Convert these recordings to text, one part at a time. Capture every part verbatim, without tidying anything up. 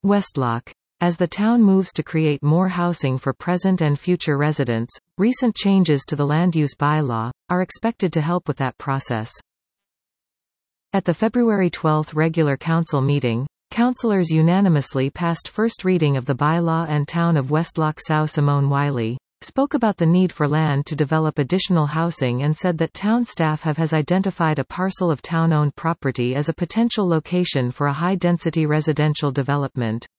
Westlock. As the town moves to create more housing for present and future residents, recent changes to the land use bylaw are expected to help with that process. At the February twelfth regular council meeting, councillors unanimously passed first reading of the bylaw, and Town of Westlock São Simone Wiley spoke about the need for land to develop additional housing and said that town staff have has identified a parcel of town-owned property as a potential location for a high-density residential development.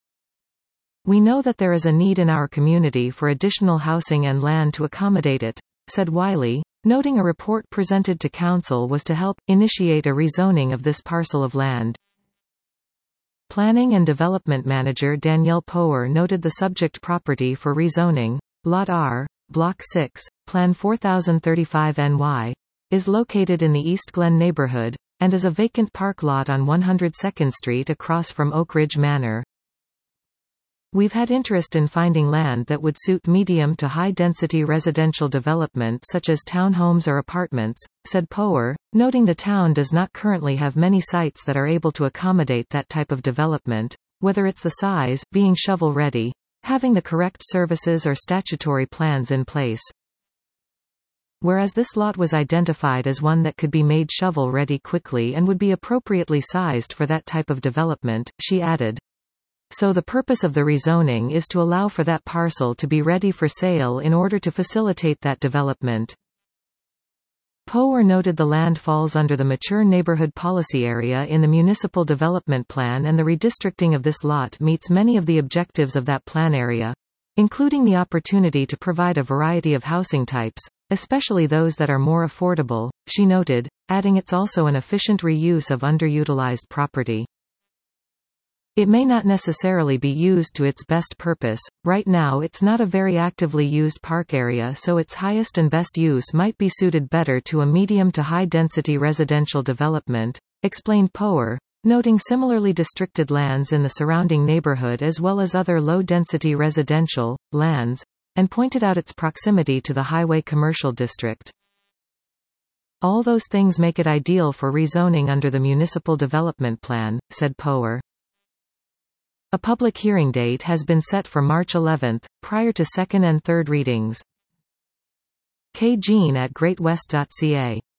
"We know that there is a need in our community for additional housing and land to accommodate it," said Wiley, noting a report presented to council was to help initiate a rezoning of this parcel of land. Planning and Development Manager Danielle Power noted the subject property for rezoning, Lot R, Block six, Plan four thousand thirty-five N Y, is located in the East Glen neighborhood, and is a vacant park lot on one hundred second Street across from Oak Ridge Manor. "We've had interest in finding land that would suit medium to high-density residential development such as townhomes or apartments," said Power, noting the town does not currently have many sites that are able to accommodate that type of development, whether it's the size, being shovel-ready, having the correct services or statutory plans in place. Whereas this lot was identified as one that could be made shovel-ready quickly and would be appropriately sized for that type of development, she added. "So the purpose of the rezoning is to allow for that parcel to be ready for sale in order to facilitate that development." Power noted the land falls under the Mature Neighborhood Policy Area in the Municipal Development Plan, and the redistricting of this lot meets many of the objectives of that plan area, including the opportunity to provide a variety of housing types, especially those that are more affordable, she noted, adding it's also an efficient reuse of underutilized property. "It may not necessarily be used to its best purpose. Right now it's not a very actively used park area, so its highest and best use might be suited better to a medium to high-density residential development," explained Power, noting similarly districted lands in the surrounding neighborhood as well as other low-density residential lands, and pointed out its proximity to the Highway Commercial District. "All those things make it ideal for rezoning under the Municipal Development Plan," said Power. A public hearing date has been set for March eleventh, prior to second and third readings. K. Jean at great west dot c a